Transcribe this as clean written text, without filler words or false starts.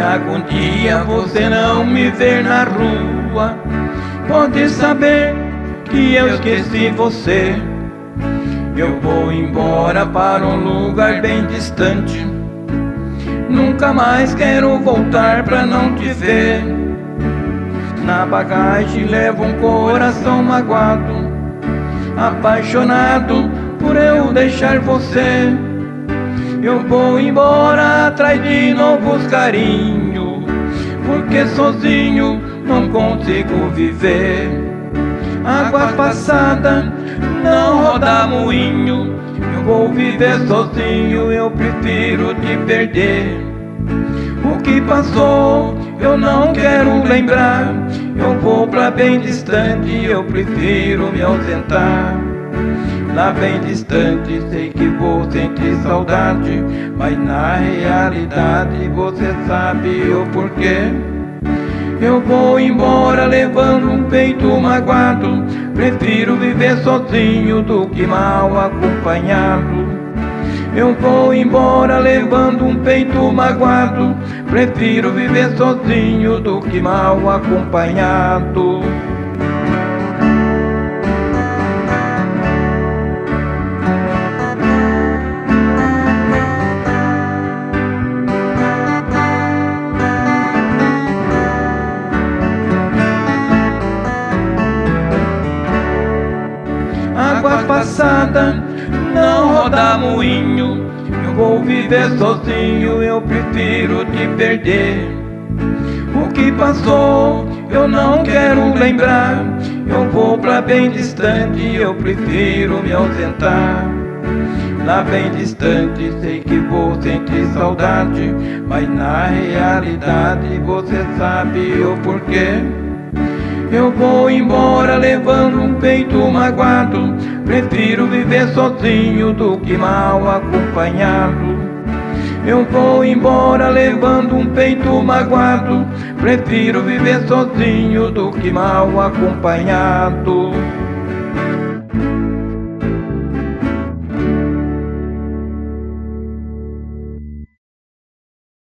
agonia você não me ver na rua, pode saber que eu esqueci você. Eu vou embora para um lugar bem distante, nunca mais quero voltar pra não te ver. Na bagagem levo um coração magoado, apaixonado por eu deixar você. Eu vou embora atrás de novos carinhos, porque sozinho não consigo viver. Água passada não roda moinho, eu vou viver sozinho, eu prefiro te perder. O que passou eu não quero lembrar, eu vou pra bem distante, eu prefiro me ausentar. Lá bem distante sei que vou sentir saudade, mas na realidade você sabe o porquê. Eu vou embora levando um peito magoado, prefiro viver sozinho do que mal acompanhado. Eu vou embora levando um peito magoado, prefiro viver sozinho do que mal acompanhado. Água passada não roda moinho, eu vou viver sozinho, eu prefiro te perder. O que passou eu não quero lembrar, eu vou pra bem distante, eu prefiro me ausentar. Lá bem distante sei que vou sentir saudade, mas na realidade você sabe o porquê. Eu vou embora levando um peito magoado, prefiro viver sozinho do que mal acompanhado. Eu vou embora levando um peito magoado, prefiro viver sozinho do que mal acompanhado.